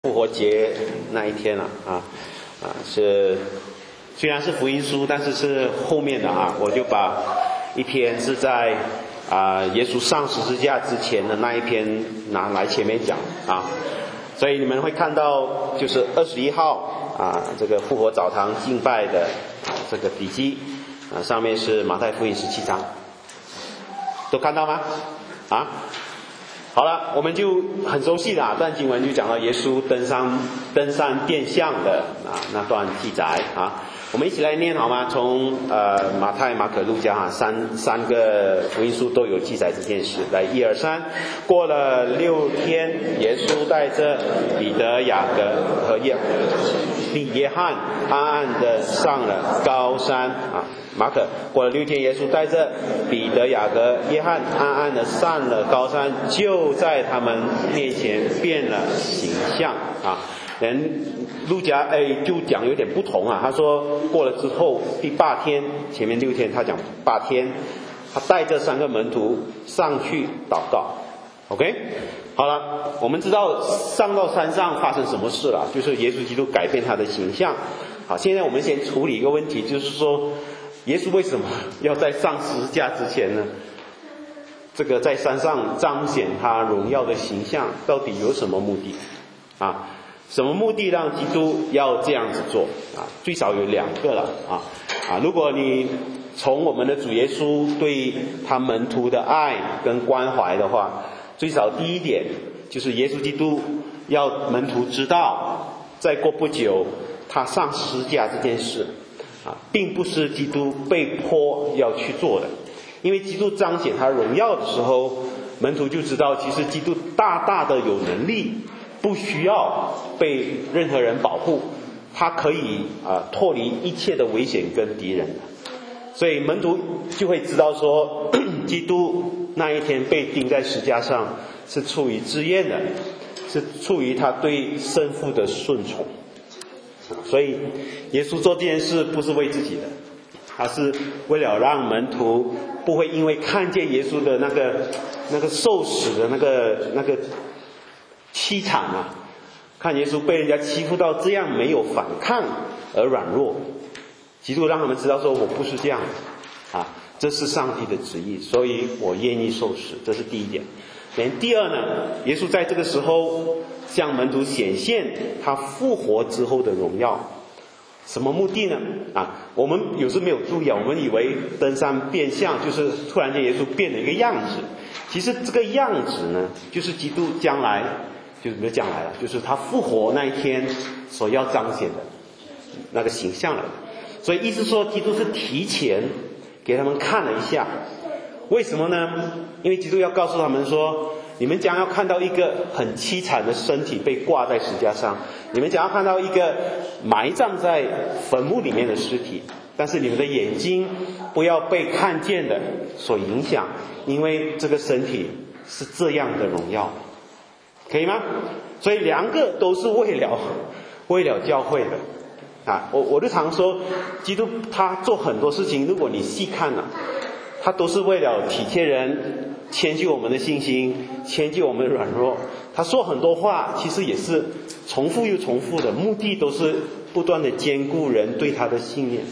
复活节那一天是虽然是福音书，但是是后面的我就把一篇是在耶稣上十字架之前的那一篇拿来前面讲所以你们会看到就是21号这个复活澡堂敬拜的这个笔记上面是马太福音17章，都看到吗？好了，我们就很熟悉的段经文就讲到耶稣登山变相的那段记载我们一起来念好吗？从马太、马可、路加三个福音书都有记载这件事。来，1、2、3。过了6天，耶稣带着彼得、雅各和约翰暗暗的上了高山马可，过了6天，耶稣带着彼得、雅各、约翰暗暗的上了高山，就在他们面前变了形象路加就讲有点不同他说过了之后第8天，前面6天他讲8天，他带着3个门徒上去祷告。OK， 好了，我们知道上到山上发生什么事了，就是耶稣基督改变他的形象。好，现在我们先处理一个问题，就是说耶稣为什么要在上十字架之前呢？这个在山上彰显他荣耀的形象，到底有什么目的什么目的让基督要这样子做最少有2个了如果你从我们的主耶稣对他门徒的爱跟关怀的话，最少第一点就是耶稣基督要门徒知道，再过不久他上十字架这件事并不是基督被迫要去做的，因为基督彰显他荣耀的时候，门徒就知道其实基督大大的有能力，不需要被任何人保护，他可以脱离一切的危险跟敌人，所以门徒就会知道说基督那一天被钉在十字架上是出于自愿的，是出于他对生父的顺从。所以耶稣做这件事不是为自己的，他是为了让门徒不会因为看见耶稣的那个受死的那个凄惨看耶稣被人家欺负到这样没有反抗而软弱，基督让他们知道说我不是这样这是上帝的旨意，所以我愿意受死，这是第一点。第二呢，耶稣在这个时候向门徒显现他复活之后的荣耀，什么目的呢我们有时没有注意我们以为登山变相就是突然间耶稣变了一个样子，其实这个样子呢就是基督将来就是他复活那一天所要彰显的那个形象了。所以意思说基督是提前给他们看了一下，为什么呢？因为基督要告诉他们说，你们将要看到一个很凄惨的身体被挂在十字架上，你们将要看到一个埋葬在坟墓里面的尸体，但是你们的眼睛不要被看见的所影响，因为这个身体是这样的荣耀，可以吗？所以2个都是为了教会的我就常说基督他做很多事情，如果你细看他都是为了体贴人，迁就我们的信心，迁就我们的软弱。他说很多话其实也是重复又重复的，目的都是不断的兼顾人对他的信念。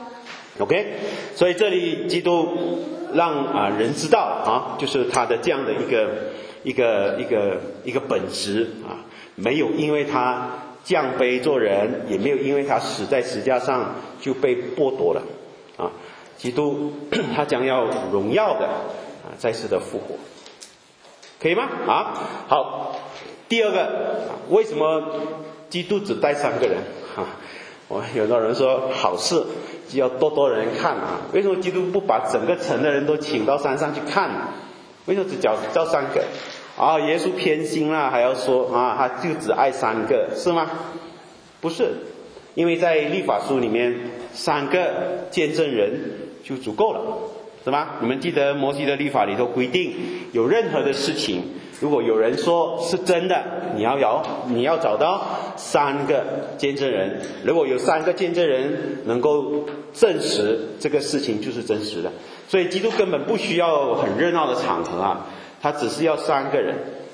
OK， 所以这里基督让人知道就是他的这样的一个本质没有因为他降卑做人，也没有因为他死在十字架上就被剥夺了基督他将要荣耀的再次的复活，可以吗？好，第二个为什么基督只带3个人有的人说好事就要多人看为什么基督不把整个城的人都请到山上去看为什么只叫3个耶稣偏心了还要说他就只爱3个是吗？不是，因为在律法书里面3个见证人就足够了，是吧？你们记得摩西的律法里头规定，有任何的事情如果有人说是真的，你要找到3个见证人，如果有3个见证人能够证实这个事情就是真实的，所以基督根本不需要很热闹的场合他只是要3个人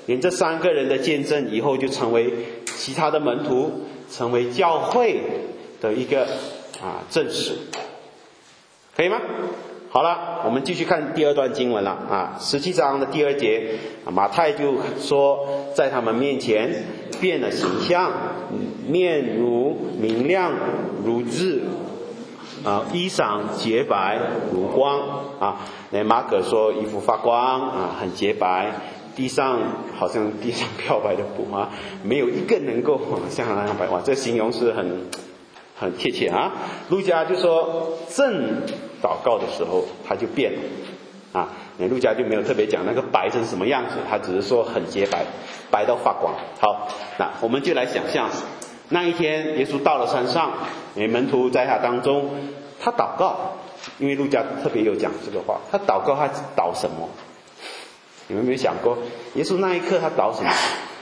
连这3个人的见证以后就成为其他的门徒，成为教会的一个证实，可以吗？好了，我们继续看第2段经文了17章的第2节，马太就说，在他们面前变了形象，面如明亮如日，衣裳洁白如光那马可说衣服发光很洁白，地上好像地上漂白的布没有一个能够像他那样白。这形容是很贴切路加就说正祷告的时候他就变了路加就没有特别讲那个白成什么样子，他只是说很洁白，白到发光。好，那我们就来想象那一天耶稣到了山上，门徒在他当中，他祷告，因为路加特别有讲这个话，他祷告他祷什么？你们有没有想过耶稣那一刻他祷什么？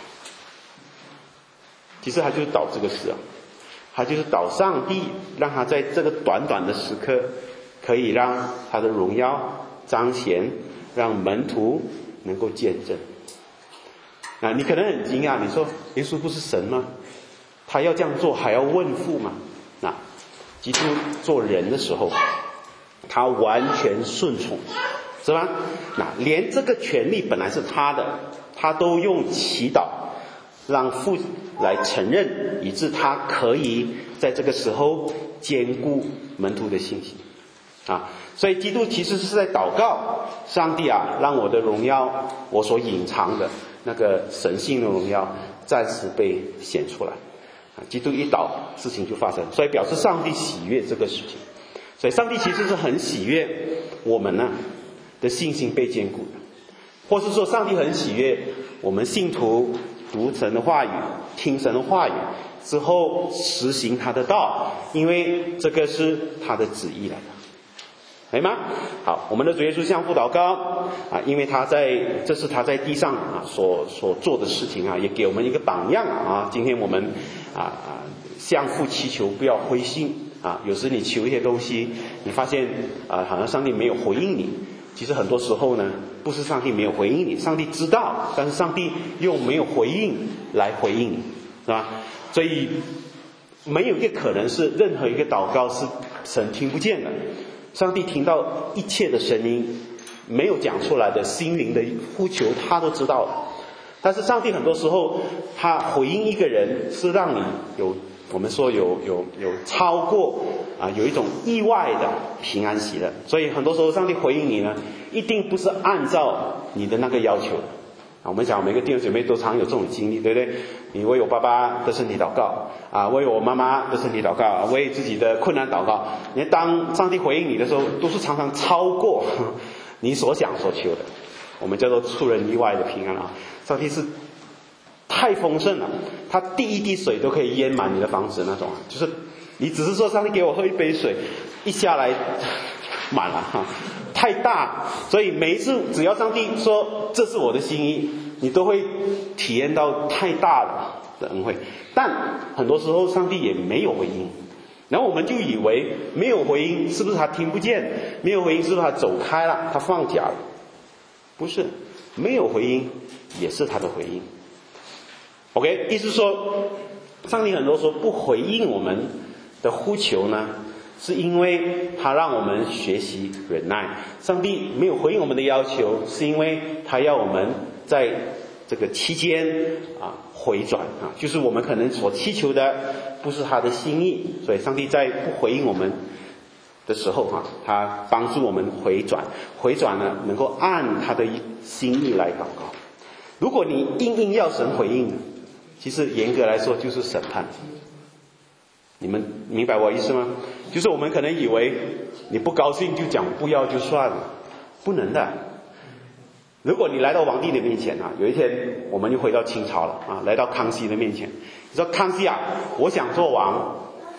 其实他就是祷这个事他就是祷上帝让他在这个短短的时刻可以让他的荣耀彰显，让门徒能够见证。你可能很惊讶，你说耶稣不是神吗？他要这样做还要问父吗？基督做人的时候他完全顺从，是吧？连这个权利本来是他的，他都用祈祷让父来承认，以致他可以在这个时候兼顾门徒的信心所以基督其实是在祷告，上帝让我的荣耀，我所隐藏的那个神性的荣耀暂时被显出来基督一祷，事情就发生，所以表示上帝喜悦这个事情。所以上帝其实是很喜悦我们的信心被坚固的，或是说上帝很喜悦我们信徒读神的话语，听神的话语之后实行他的道，因为这个是他的旨意来的，可以吗？好，我们的主耶稣向父祷告因为这是他在地上所做的事情也给我们一个榜样今天我们向父祈求不要灰心有时你求一些东西，你发现好像上帝没有回应你，其实很多时候呢不是上帝没有回应你，上帝知道，但是上帝用没有回应来回应你，是吧？所以没有一个可能是任何一个祷告是神听不见的，上帝听到一切的声音，没有讲出来的心灵的呼求他都知道了。但是上帝很多时候他回应一个人是让你我们说有超过有一种意外的平安喜乐，所以很多时候上帝回应你呢一定不是按照你的那个要求的我们讲每个弟兄姐妹都常有这种经历，对不对？你为我爸爸的身体祷告为我妈妈的身体祷告，为自己的困难祷告，你当上帝回应你的时候都是常常超过你所想所求的，我们叫做出人意外的平安上帝是太丰盛了，他第一滴水都可以淹满你的房子那种就是你只是说上帝给我喝一杯水，一下来满了太大，所以每一次只要上帝说这是我的心意，你都会体验到太大的恩惠。但很多时候上帝也没有回应，然后我们就以为没有回应是不是他听不见，没有回应是不是他走开了，他放假了？不是，没有回应也是他的回应。OK， 意思说上帝很多时候不回应我们的呼求呢，是因为他让我们学习忍耐。上帝没有回应我们的要求，是因为他要我们在这个期间回转就是我们可能所祈求的不是他的心意，所以上帝在不回应我们的时候他帮助我们回转呢能够按他的心意来祷告。如果你硬要神回应，其实严格来说就是审判。你们明白我意思吗？就是我们可能以为你不高兴就讲不要就算了，不能的。如果你来到皇帝的面前有一天我们又回到清朝了来到康熙的面前，你说康熙我想做王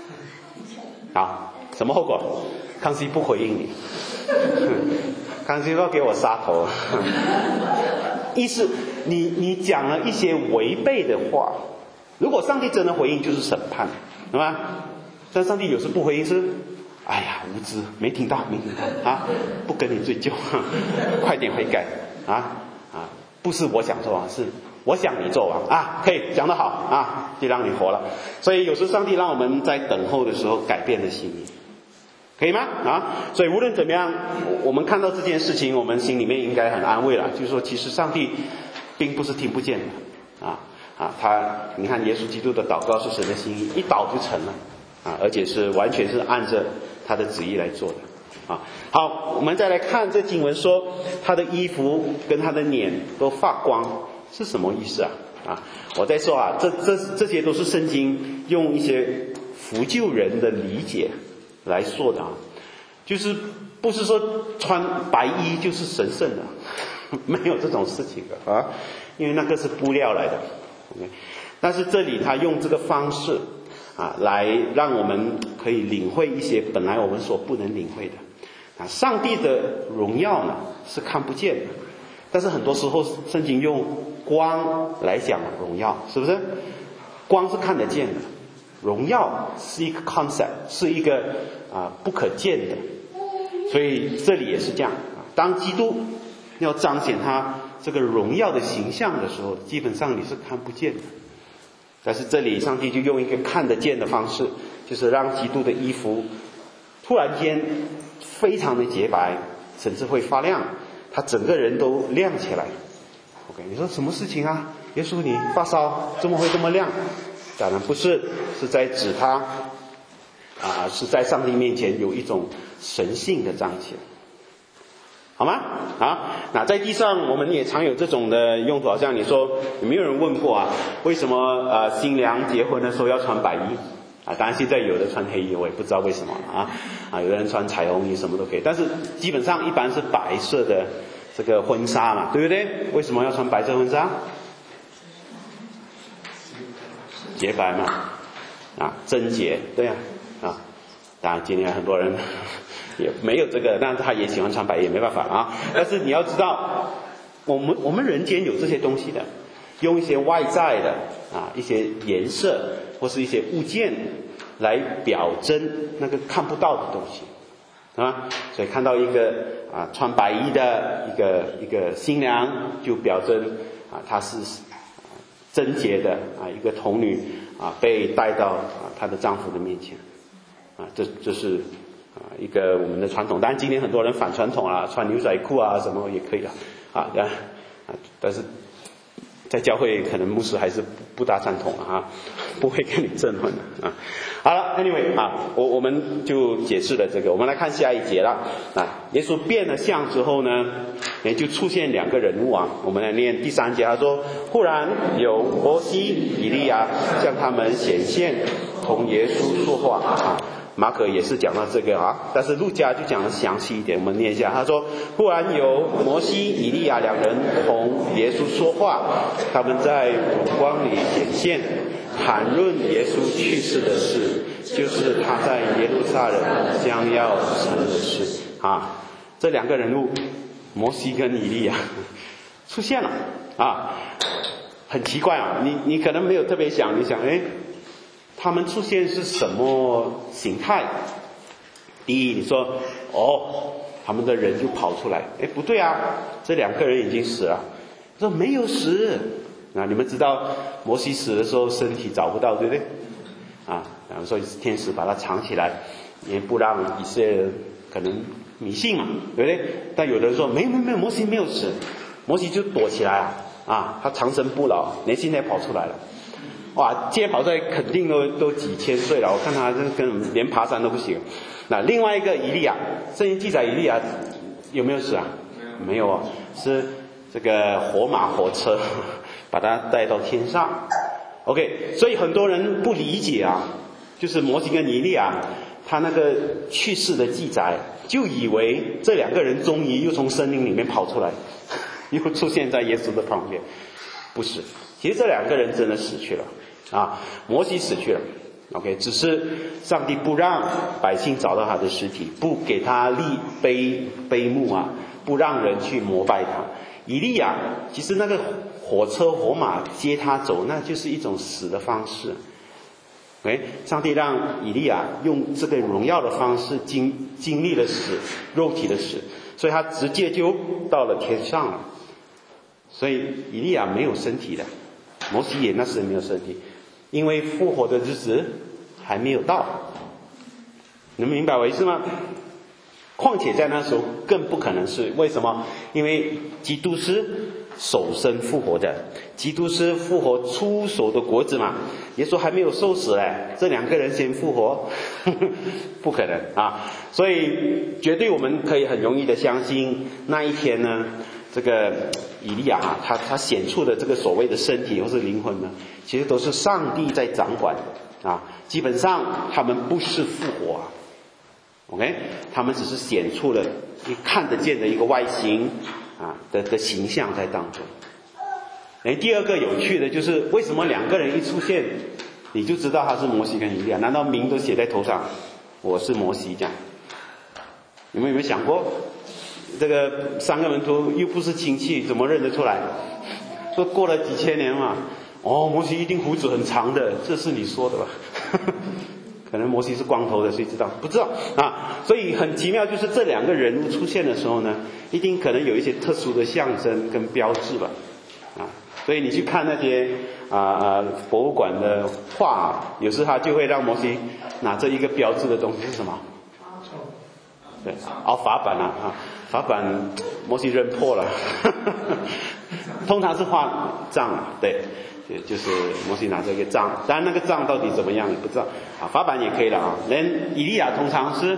什么后果？康熙不回应你康熙说给我杀头意思你讲了一些违背的话，如果上帝真的回应就是审判，对吧？但上帝有时不回应是无知，没听到不跟你追究快点悔改不是我想说是我想你做王啊，可以讲得好啊，就让你活了。所以有时上帝让我们在等候的时候改变了心意，可以吗？啊，所以无论怎么样，我们看到这件事情，我们心里面应该很安慰了，就是说其实上帝并不是听不见的你看耶稣基督的祷告是神的心意，一祷就成了而且是完全是按着他的旨意来做的好，我们再来看这经文说他的衣服跟他的脸都发光，是什么意思我在说这些都是圣经用一些扶救人的理解来说的就是不是说穿白衣就是神圣的没有这种事情的因为那个是布料来的但是这里他用这个方式来让我们可以领会一些本来我们所不能领会的上帝的荣耀呢是看不见的，但是很多时候圣经用光来讲荣耀，是不是？光是看得见的，荣耀是一个 concept， 是一个不可见的。所以这里也是这样当基督要彰显他这个荣耀的形象的时候，基本上你是看不见的。但是这里上帝就用一个看得见的方式，就是让基督的衣服突然间非常的洁白，甚至会发亮，他整个人都亮起来。OK， 你说什么事情耶稣你发烧怎么会这么亮？当然不是，是在指他是在上帝面前有一种神性的彰显，好吗？那在地上我们也常有这种的用途，好像你说有没有人问过为什么新娘结婚的时候要穿白衣当然现在有的穿黑衣，我也不知道为什么有的人穿彩虹衣什么都可以，但是基本上一般是白色的这个婚纱嘛，对不对？为什么要穿白色婚纱？洁白嘛贞洁，对当然今天很多人也没有这个，但是他也喜欢穿白衣，没办法但是你要知道我们人间有这些东西的，用一些外在的一些颜色或是一些物件来表征那个看不到的东西所以看到一个穿白衣的一个新娘，就表征她是贞洁的一个童女被带到她的丈夫的面前这是一个我们的传统。当然今天很多人反传统穿牛仔裤什么也可以但是在教会可能牧师还是不大赞同不会跟你争论的好了 anyway 我们就解释了这个。我们来看下一节了耶稣变了相之后呢就出现两个人物我们来念第3节，他说忽然有摩西以利亚向他们显现，同耶稣说话马可也是讲到这个但是路加就讲得详细一点，我们念一下。他说忽然有摩西以利亚两人同耶稣说话，他们在光里显现，谈论耶稣去世的事，就是他在耶路撒冷将要成的事这两个人物摩西跟以利亚出现了很奇怪你可能没有特别想，你想他们出现是什么形态？第一，你说他们的人就跑出来，不对这两个人已经死了。说没有死你们知道摩西死的时候身体找不到，对不对然后所以天使把它藏起来，也不让以色列人可能迷信嘛，对不对？但有的人说没有摩西没有死，摩西就躲起来他长生不老，连现在跑出来了。接跑出来肯定都几千岁了，我看他跟连爬山都不行。那另外一个以利亚，圣经记载以利亚有没有死没有是这个火马火车把他带到天上。OK， 所以很多人不理解就是摩西跟以利亚他那个去世的记载，就以为这两个人终于又从森林里面跑出来，又出现在耶稣的旁边。不是，其实这两个人真的死去了摩西死去了 OK， 只是上帝不让百姓找到他的尸体，不给他立碑墓不让人去膜拜他。以利亚其实那个火车火马接他走，那就是一种死的方式。上帝让以利亚用这个荣耀的方式经历了死，肉体的死，所以他直接就到了天上了。 所以以利亚没有身体的，摩西也那时没有身体，因为复活的日子还没有到。你们明白我意思吗？况且在那时候更不可能是，为什么？因为基督是首生复活的，基督是复活出手的果子嘛。耶稣还没有受死嘞，这两个人先复活，不可能啊！所以绝对我们可以很容易的相信，那一天呢，这个以利亚他显出的这个所谓的身体或是灵魂呢，其实都是上帝在掌管的啊。基本上他们不是复活啊。OK， 他们只是显出了你看得见的一个外形的形象在当中。第二个有趣的就是为什么两个人一出现你就知道他是摩西跟以利亚？难道名都写在头上，我是摩西这样？你们有没有想过，这个三个门徒又不是亲戚，怎么认得出来？说过了几千年嘛，摩西一定胡子很长的，这是你说的吧？可能摩西是光头的，谁知道？不知道啊。所以很奇妙，就是这两个人物出现的时候呢，一定可能有一些特殊的象征跟标志吧，啊。所以你去看那些博物馆的画，有时他就会让摩西拿着一个标志的东西是什么？对，法板法板摩西扔破了，通常是画杖，对。就是摩西拿着一个杖，当然那个杖到底怎么样也不知道啊，法板也可以了啊。以利亚通常是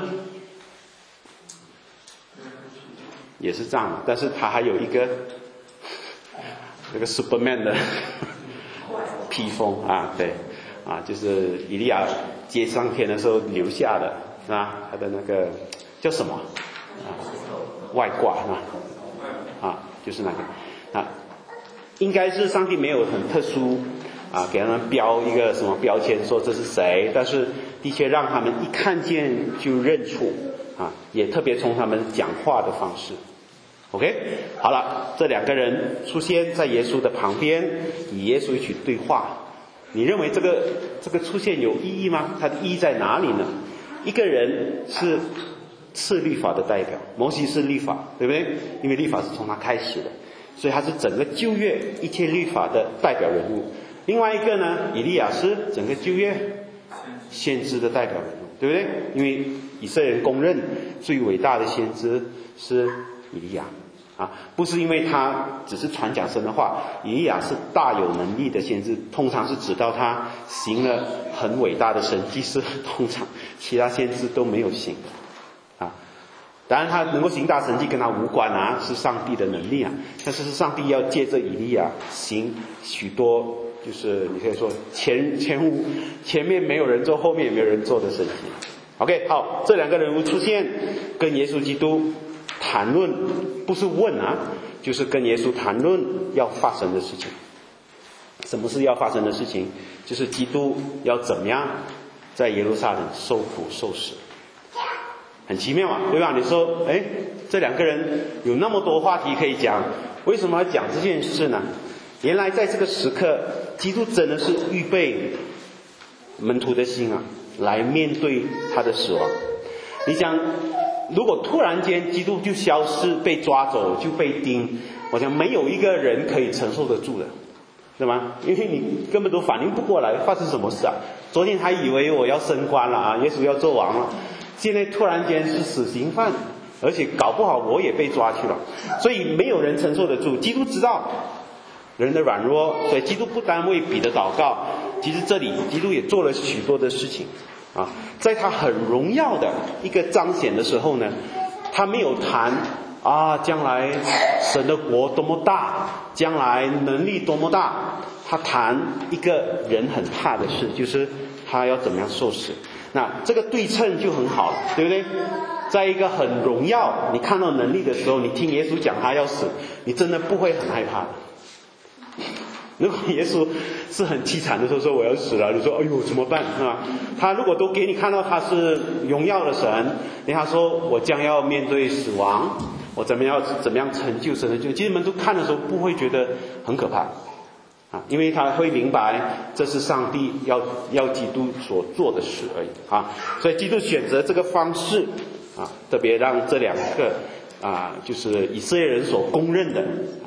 也是杖，但是他还有一个这个 Superman 的披风啊，对啊，就是以利亚接上天的时候留下的啊，他的那个叫什么外挂就是那个应该是上帝没有很特殊给他们标一个什么标签说这是谁，但是的确让他们一看见就认出也特别从他们讲话的方式。 OK， 好了，这两个人出现在耶稣的旁边，与耶稣一起对话。你认为这个出现有意义吗？它的意义在哪里呢？一个人是律法的代表，摩西是律法，对不对？因为律法是从他开始的，所以他是整个旧约一切律法的代表人物。另外一个呢，以利亚是整个旧约先知的代表人物，对不对？因为以色列人公认最伟大的先知是以利亚不是因为他只是传讲神的话，以利亚是大有能力的先知，通常是指到他行了很伟大的神迹是通常其他先知都没有行当然他能够行大神迹跟他无关是上帝的能力但是上帝要借着以利亚行许多，就是你可以说前面没有人做，后面也没有人做的神迹。 OK， 好，这两个人物出现跟耶稣基督谈论，不是问就是跟耶稣谈论要发生的事情。什么是要发生的事情？就是基督要怎么样在耶路撒冷受苦受死。很奇妙对吧？你说这两个人有那么多话题可以讲，为什么要讲这件事呢？原来在这个时刻，基督真的是预备门徒的心来面对他的死亡。你想，如果突然间基督就消失，被抓走，就被钉，我想没有一个人可以承受得住的，对吗？因为你根本都反应不过来发生什么事昨天还以为我要升官了耶稣要做王了，现在突然间是死刑犯，而且搞不好我也被抓去了，所以没有人承受得住。基督知道人的软弱，所以基督不单为彼得祷告，其实这里基督也做了许多的事情在他很荣耀的一个彰显的时候呢，他没有谈将来神的国多么大，将来能力多么大，他谈一个人很怕的事，就是他要怎么样受死。那这个对称就很好了，对不对？在一个很荣耀你看到能力的时候，你听耶稣讲他要死，你真的不会很害怕的。如果耶稣是很凄惨的时候说我要死了，你说哎呦怎么办他如果都给你看到他是荣耀的神，他说我将要面对死亡，我怎么样成就神的救，其实门徒看的时候不会觉得很可怕因为他会明白这是上帝要基督所做的事而已所以基督选择这个方式特别让这两个就是以色列人所公认的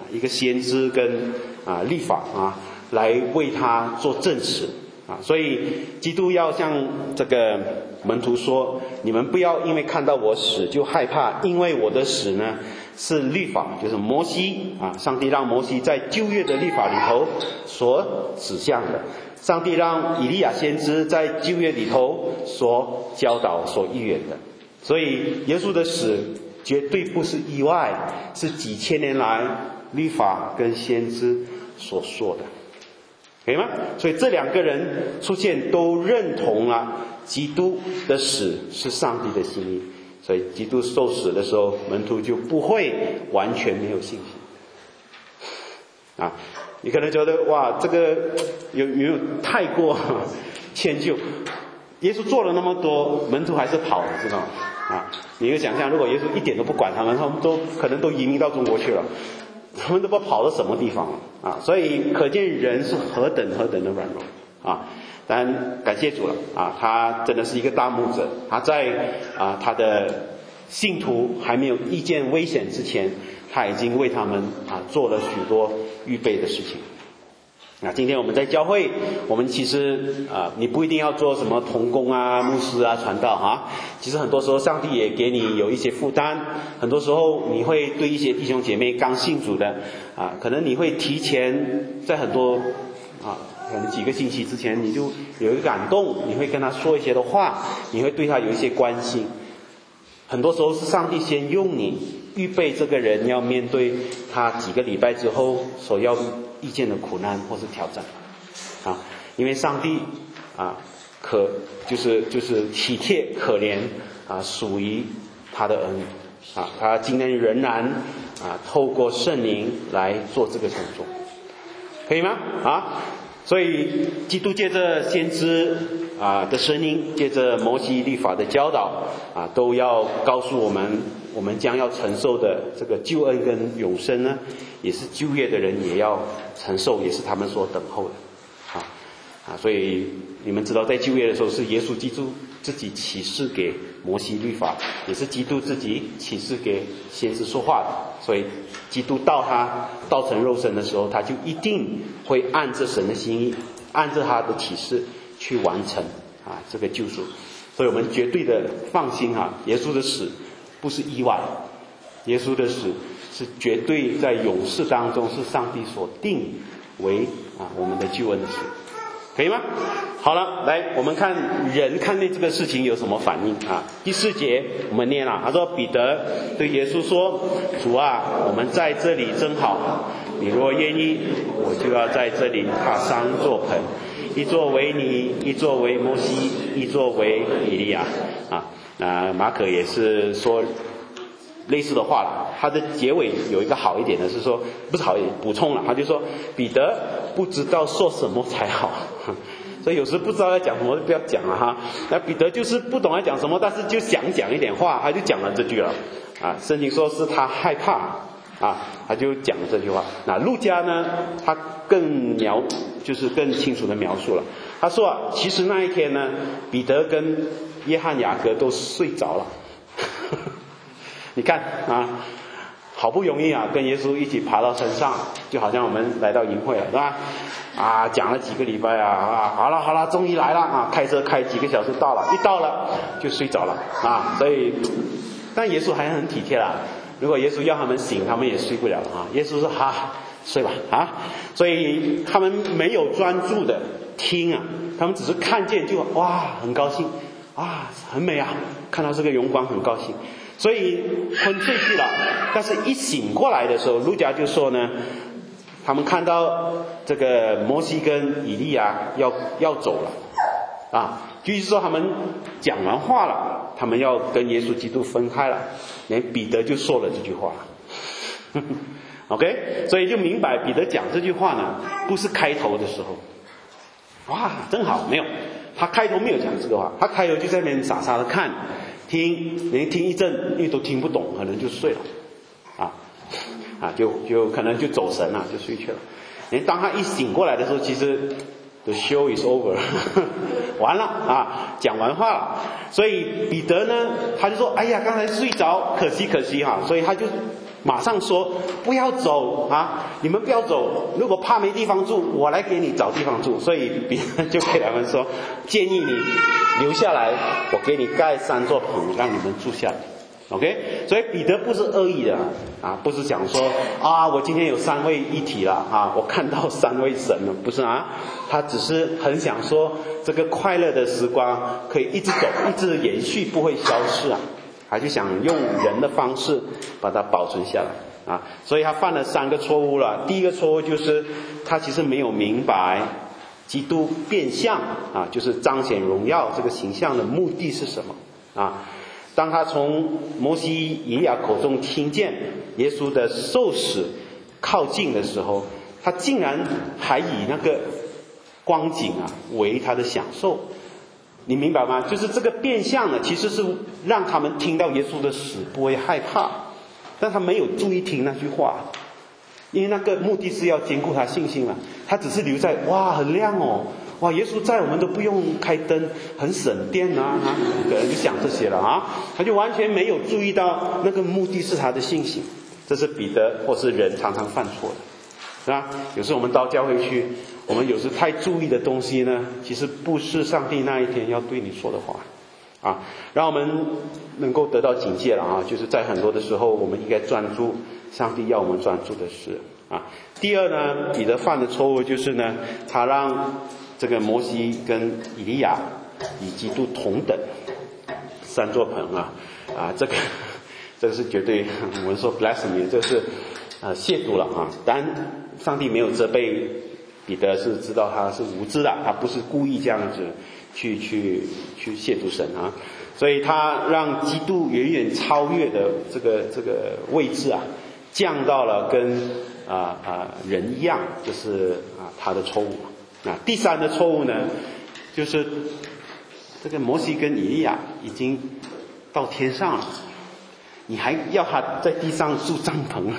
一个先知跟律法来为他做证实所以基督要向这个门徒说，你们不要因为看到我死就害怕，因为我的死呢是律法，就是摩西上帝让摩西在旧约的律法里头所指向的，上帝让以利亚先知在旧约里头所教导所预言的。所以耶稣的死绝对不是意外，是几千年来律法跟先知所说的，可以吗？所以这两个人出现都认同了基督的死是上帝的心意，所以基督受死的时候，门徒就不会完全没有信心你可能觉得哇，这个有没有太过迁就？耶稣做了那么多，门徒还是跑了，知道吗？你就想象，如果耶稣一点都不管他们都可能都移民到中国去了，他们都不知道跑到什么地方了所以可见人是何等的软弱但感谢主了他真的是一个大牧者，他在他的信徒还没有遇见危险之前，他已经为他们做了许多预备的事情。今天我们在教会，我们其实你不一定要做什么同工牧师传道其实很多时候上帝也给你有一些负担，很多时候你会对一些弟兄姐妹刚信主的可能你会提前在很多可能几个星期之前你就有一个感动，你会跟他说一些的话，你会对他有一些关心。很多时候是上帝先用你预备这个人要面对他几个礼拜之后所要遇见的苦难或是挑战因为上帝就是体贴可怜属于他的儿女他今天仍然透过圣灵来做这个工作，可以吗？所以基督借着先知的声音，借着摩西律法的教导都要告诉我们将要承受的这个救恩跟永生呢，也是旧约的人也要承受，也是他们所等候的所以你们知道在旧约的时候是耶稣基督自己启示给摩西律法，也是基督自己启示给先知说话的，所以基督他道成肉身的时候，他就一定会按着神的心意，按着他的启示去完成这个救赎。所以我们绝对的放心耶稣的死不是意外，耶稣的死是绝对在永世当中是上帝所定为我们的救恩的死，可以吗？好了，来我们看人看见这个事情有什么反应第4节我们念了，他说彼得对耶稣说，主我们在这里真好，你若愿意，我就要在这里踏上座盆，一座为你，一座为摩西，一座为以利亚马可也是说类似的话了，他的结尾有一个好一点的是说，不是好一点，补充了，他就说彼得不知道说什么才好所以有时不知道要讲什么就不要讲了那彼得就是不懂要讲什么，但是就想讲一点话，他就讲了这句了圣经说是他害怕他就讲了这句话。那路加呢，他更清楚的描述了，他说其实那一天呢，彼得跟约翰雅各都睡着了你看好不容易跟耶稣一起爬到山上，就好像我们来到营会了，是吧讲了几个礼拜好了终于来了开车开几个小时到了，一到了就睡着了所以但耶稣还很体贴啦，如果耶稣要他们醒，他们也睡不了耶稣说睡吧所以他们没有专注的听他们只是看见就很高兴很美看到这个荣光很高兴，所以昏睡去了。但是一醒过来的时候，路加就说呢，他们看到这个摩西跟以利亚要走了就是说他们讲完话了，他们要跟耶稣基督分开了，连彼得就说了这句话OK， 所以就明白彼得讲这句话呢，不是开头的时候真好，没有，他开头没有讲这个话，他开头就在那边傻傻的看听，连听一阵因为都听不懂，可能就睡了就可能就走神了，就睡去了。连当他一醒过来的时候，其实 the show is over 完了讲完话了。所以彼得呢，他就说哎呀刚才睡着可惜所以他就马上说不要走啊，你们不要走，如果怕没地方住，我来给你找地方住。所以彼得就给他们说，建议你留下来，我给你盖3座棚，让你们住下来。OK， 所以彼得不是恶意的啊，不是讲说啊，我今天有3位一体了啊，我看到3位神了，不是啊，他只是很想说这个快乐的时光可以一直走，一直延续，不会消失啊，他就想用人的方式把它保存下来啊，所以他犯了3个错误了。第一个错误就是他其实没有明白基督变相啊，就是彰显荣耀这个形象的目的是什么啊。当他从摩西以利亚口中听见耶稣的受死靠近的时候，他竟然还以那个光景啊为他的享受。你明白吗？就是这个变相呢，其实是让他们听到耶稣的死不会害怕，但他没有注意听那句话，因为那个目的是要兼顾他信心了。他只是留在哇很亮哦，哇耶稣在我们都不用开灯，很省电啊，可能就想这些了啊，他就完全没有注意到那个目的是他的信心。这是彼得或是人常常犯错的，是吧？有时候我们到教会去，我们有时太注意的东西呢，其实不是上帝那一天要对你说的话啊，让我们能够得到警戒了啊，就是在很多的时候我们应该专注上帝要我们专注的事啊。第二呢，彼得犯的错误就是呢，他让这个摩西跟以利亚以基督同等3座棚啊，这个是绝对我们说 blasphemy， 这是亵渎了啊。当然上帝没有责备彼得，是知道他是无知的，他不是故意这样子去亵渎神啊，所以他让基督远远超越的这个位置啊，降到了跟人一样，就是他的错误啊。第3的错误呢，就是这个摩西跟以利亚已经到天上了，你还要他在地上住帐篷，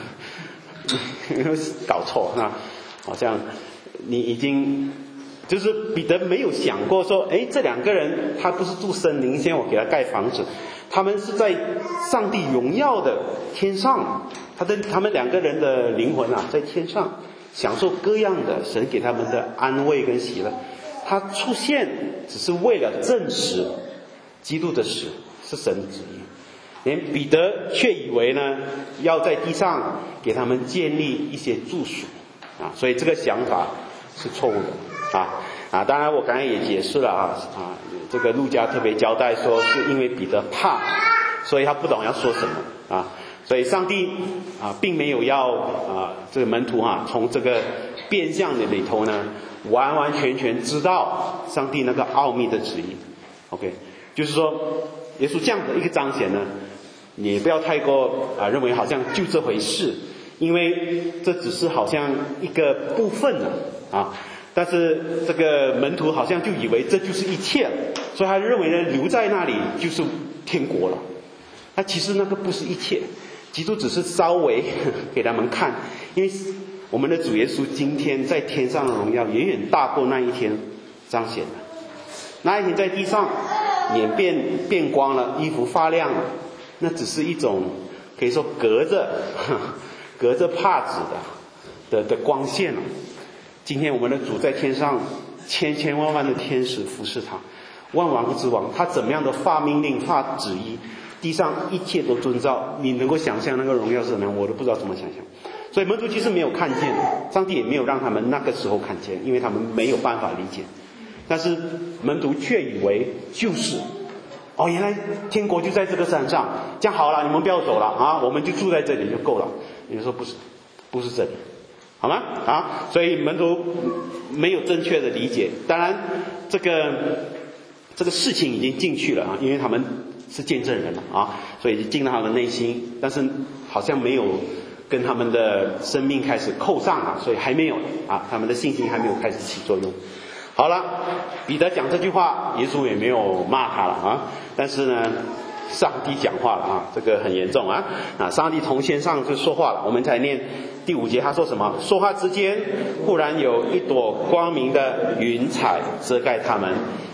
搞错啊，好像你已经就是彼得没有想过说，这2个人他不是住森林，先我给他盖房子，他们是在上帝荣耀的天上，他们2个人的灵魂啊，在天上享受各样的神给他们的安慰跟喜乐。他出现只是为了证实基督的死是神的旨意，连彼得却以为呢，要在地上给他们建立一些住所啊，所以这个想法是错误的啊。当然我刚才也解释了啊，这个路加特别交代说，是因为彼得怕，所以他不懂要说什么啊。所以上帝并没有要这个门徒从这个变相的里头呢，完完全全知道上帝那个奥秘的旨意。OK， 就是说耶稣这样的一个彰显呢，你不要太过认为好像就这回事，因为这只是好像一个部分了啊。但是这个门徒好像就以为这就是一切了，所以他认为呢，留在那里就是天国了。那其实那个不是一切，基督只是稍微给他们看，因为我们的主耶稣今天在天上的荣耀远远大过那一天彰显的。那一天在地上脸变光了，衣服发亮了，那只是一种可以说隔着帕子的光线了。今天我们的主在天上，千千万万的天使服侍他，万王之王，他怎么样的发命令发旨意，地上一切都遵照。你能够想象那个荣耀是怎么样，我都不知道怎么想象。所以门徒其实没有看见，上帝也没有让他们那个时候看见，因为他们没有办法理解。但是门徒却以为就是原来天国就在这个山上，这样好了，你们不要走了我们就住在这里就够了。你们说不是这里，好吗？所以门徒没有正确的理解。当然这个事情已经进去了因为他们是见证人了所以已经进到他们内心，但是好像没有跟他们的生命开始扣上所以还没有他们的信心还没有开始起作用。好了，彼得讲这句话，耶稣也没有骂他了但是呢，上帝讲话了这个很严重上帝从天上就说话了。我们才念第5节，他说什么？说话之间，忽然有一朵光明的云彩遮盖他们，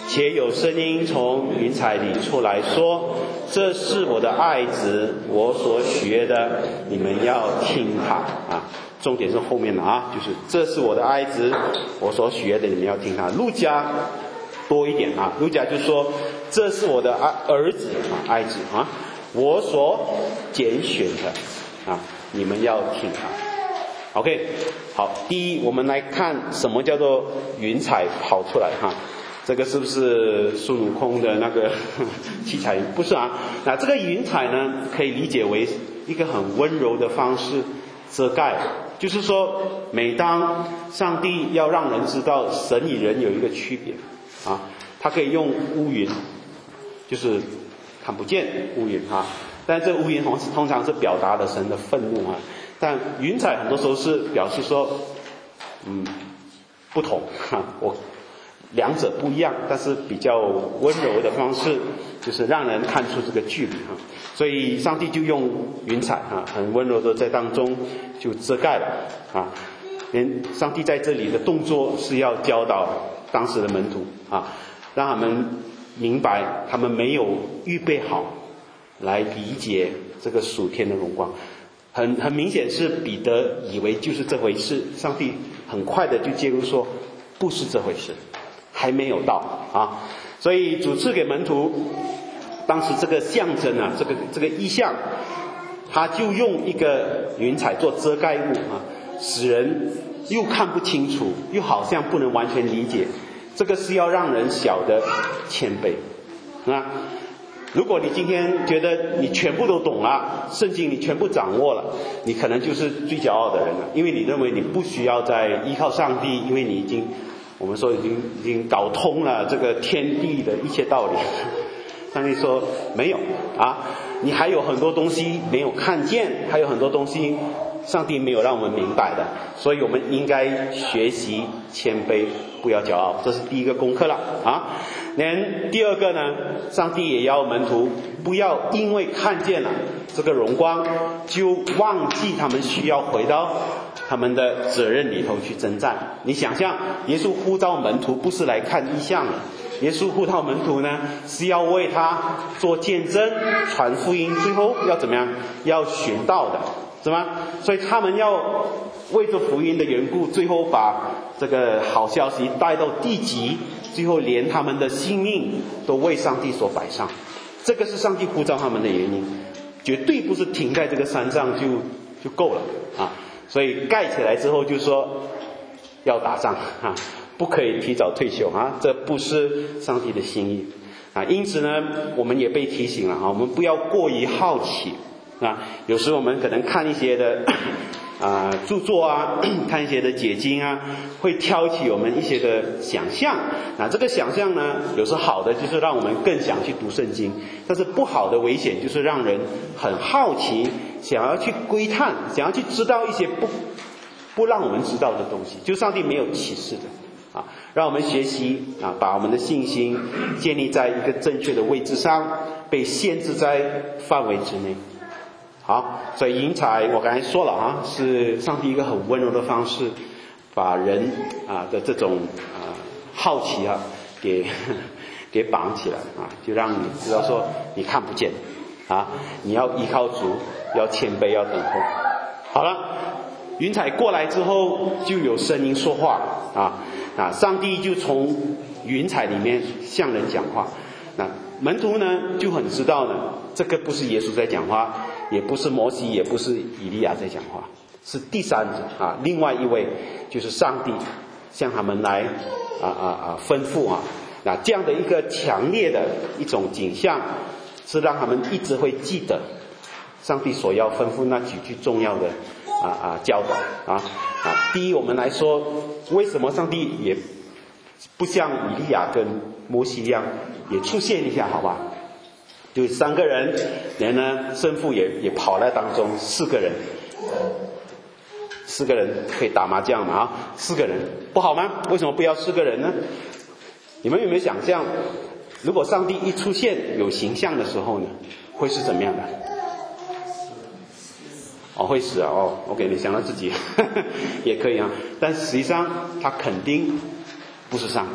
且有声音从云彩里出来说：这是我的爱子，我所喜悦的，你们要听他。啊，重点是后面的啊，就是这是我的爱子，我所喜悦的，你们要听他。路加多一点啊，路加就说这是我的儿子啊，爱子啊，我所拣选的啊，你们要听他。OK， 好，第一我们来看什么叫做云彩跑出来哈。这个是不是孙悟空的那个七彩云？不是啊。那这个云彩呢，可以理解为一个很温柔的方式遮盖，就是说，每当上帝要让人知道神与人有一个区别啊，他可以用乌云，就是看不见乌云啊，但这乌云通常是表达了神的愤怒啊。但云彩很多时候是表示说，不同哈，我两者不一样，但是比较温柔的方式，就是让人看出这个距离哈。所以上帝就用云彩哈，很温柔的在当中就遮盖了啊。上帝在这里的动作是要教导当时的门徒啊，让他们明白他们没有预备好来理解这个属天的荣光。很明显是彼得以为就是这回事，上帝很快的就介入说不是这回事，还没有到啊。所以主赐给门徒当时这个象征啊，这个意象，他就用一个云彩做遮盖物啊，使人又看不清楚，又好像不能完全理解。这个是要让人晓得谦卑啊。如果你今天觉得你全部都懂了，圣经你全部掌握了，你可能就是最骄傲的人了，因为你认为你不需要再依靠上帝，因为你我们说已经搞通了这个天地的一切道理。上帝说没有啊，你还有很多东西没有看见，还有很多东西上帝没有让我们明白的，所以我们应该学习谦卑，不要骄傲，这是第一个功课了啊。第二个呢，上帝也要门徒不要因为看见了这个荣光就忘记他们需要回到他们的责任里头去征战。你想象耶稣呼召门徒不是来看异象的，耶稣呼召门徒呢是要为他做见证，传福音，最后要怎么样？要寻道的，是吗？所以他们要为着福音的缘故，最后把这个好消息带到地极，最后连他们的性命都为上帝所摆上。这个是上帝呼召他们的原因，绝对不是停在这个山上就够了啊！所以盖起来之后就说要打仗啊，不可以提早退休啊，这不是上帝的心意啊。因此呢，我们也被提醒了啊，我们不要过于好奇啊。有时我们可能看一些的著作啊，看一些的解经啊，会挑起我们一些的想象。这个想象呢，有时好的就是让我们更想去读圣经，但是不好的危险就是让人很好奇，想要去窥探，想要去知道一些不让我们知道的东西，就上帝没有启示的啊，让我们学习啊，把我们的信心建立在一个正确的位置上，被限制在范围之内。好，所以云彩我刚才说了啊，是上帝一个很温柔的方式，把人的这种好奇给绑起来啊，就让你知道说你看不见啊，你要依靠主，要谦卑，要等候。好了，云彩过来之后就有声音说话啊，上帝就从云彩里面向人讲话。那门徒呢就很知道呢，这个不是耶稣在讲话，也不是摩西，也不是以利亚在讲话，是第三者啊，另外一位就是上帝向他们来吩咐啊。那这样的一个强烈的一种景象，是让他们一直会记得上帝所要吩咐那几句重要的教导啊。第一，我们来说，为什么上帝也不像以利亚跟摩西一样也出现一下，好吧？就3个人，然后呢，圣父也跑在当中，4个人可以打麻将嘛啊，4个人不好吗？为什么不要4个人呢？你们有没有想象，如果上帝一出现有形象的时候呢，会是怎么样的？会死啊！OK， 你想到自己也可以啊，但实际上他肯定不是上帝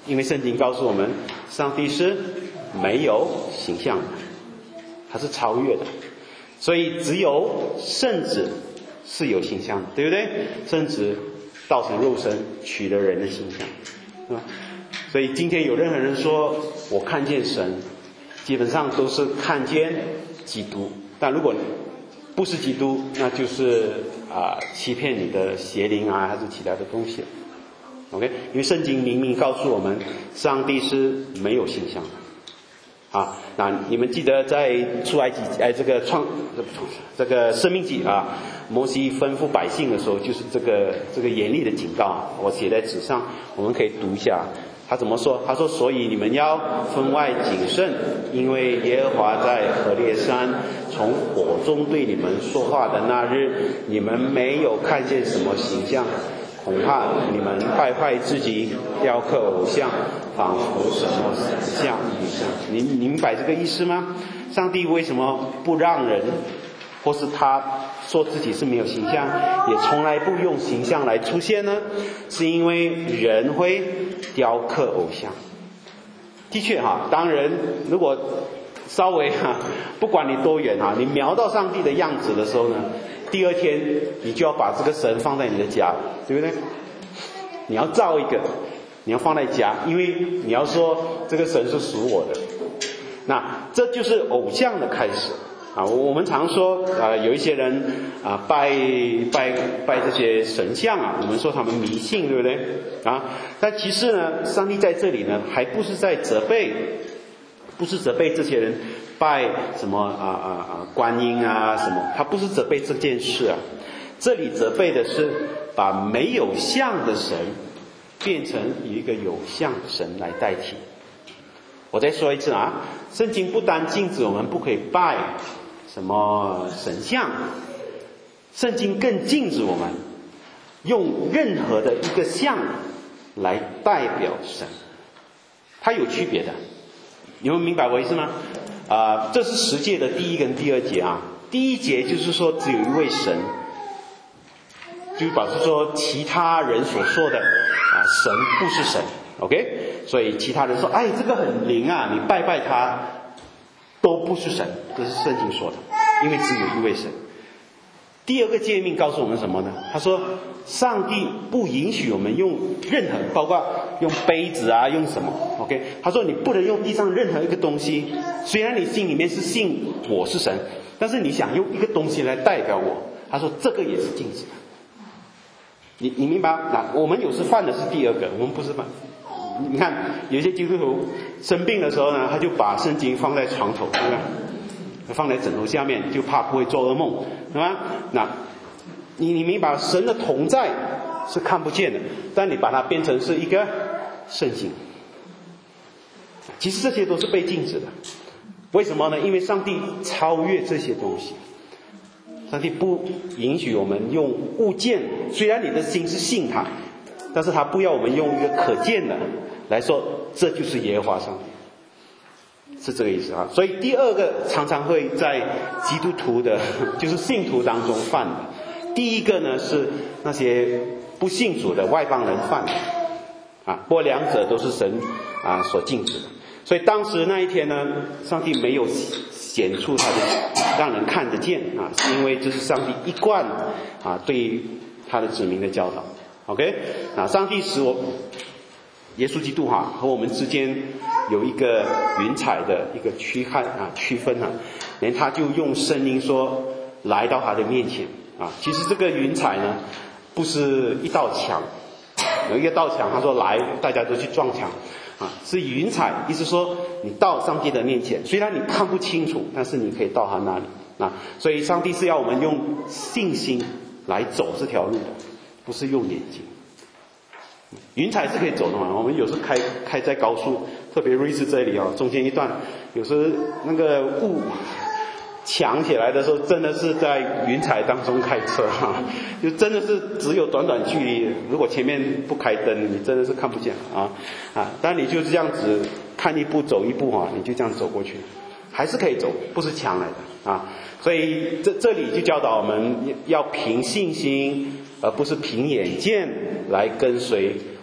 因为圣经告诉我们，上帝是没有形象的，他是超越的，所以只有圣子是有形象的，对不对？圣子道成肉身，取了人的形象，是吧？所以今天有任何人说我看见神，基本上都是看见基督，但如果不是基督，那就是欺骗你的邪灵啊，还是其他的东西。OK， 因为圣经明明告诉我们，上帝是没有形象的。那你们记得在出埃及这个申命记摩西吩咐百姓的时候，就是这个严厉的警告，我写在纸上，我们可以读一下。他怎么说？他说：所以你们要分外谨慎，因为耶和华在何烈山从火中对你们说话的那日，你们没有看见什么形象，恐怕你们败坏自己，雕刻偶像，仿佛什么像影像。你明白这个意思吗？上帝为什么不让人，或是他说自己是没有形象，也从来不用形象来出现呢？是因为人会雕刻偶像。的确当人如果稍微不管你多远你瞄到上帝的样子的时候呢，第二天你就要把这个神放在你的家，对不对？你要造一个，你要放在家，因为你要说这个神是属我的。那这就是偶像的开始我们常说有一些人拜这些神像我们说他们迷信，对不对但其实呢，上帝在这里呢，还不是在责备，不是责备这些人拜什么观音什么，他不是责备这件事这里责备的是把没有像的神变成一个有像的神来代替。我再说一次圣经不单禁止我们不可以拜什么神像，圣经更禁止我们用任何的一个像来代表神，它有区别的。你们明白我意思吗？这是十诫的第一跟第二节第一节就是说只有一位神，就表示说其他人所说的神不是神 OK， 所以其他人说这个很灵你拜拜他都不是神，这是圣经说的，因为只有一位神。第二个诫命告诉我们什么呢？他说上帝不允许我们用任何，包括用杯子用什么 OK， 他说你不能用地上任何一个东西，虽然你心里面是信我是神，但是你想用一个东西来代表我，他说这个也是禁止的。你明白？我们有时犯的是第二个，我们不是犯。你看有一些基督徒生病的时候呢，他就把圣经放在床头，对吧？放在枕头下面，就怕不会做噩梦，对吧？那你明白神的同在是看不见的，但你把它变成是一个圣经，其实这些都是被禁止的。为什么呢？因为上帝超越这些东西，上帝不允许我们用物件，虽然你的心是信他，但是他不要我们用一个可见的来说这就是耶和华上帝，是这个意思所以第二个常常会在基督徒的就是信徒当中犯的。第一个呢是那些不信主的外邦人犯的不过两者都是神所禁止的。所以当时那一天呢，上帝没有显出他的让人看得见是因为这是上帝一贯对他的子民的教导。 OK， 上帝使我耶稣基督和我们之间有一个云彩的一个区分连他就用声音说来到他的面前其实这个云彩呢不是一道墙，有一个道墙他说来大家都去撞墙是云彩，意思说你到上帝的面前，虽然你看不清楚，但是你可以到他那里所以上帝是要我们用信心来走这条路的，不是用眼睛。云彩是可以走的我们有时开在高速，特别瑞士这里中间一段有时那个雾强起来的时候，真的是在云彩当中开车就真的是只有短短距离，如果前面不开灯你真的是看不见但你就这样子看一步走一步你就这样走过去，还是可以走，不是墙来的所以这里就教导我们要凭信心而不是凭眼见来跟随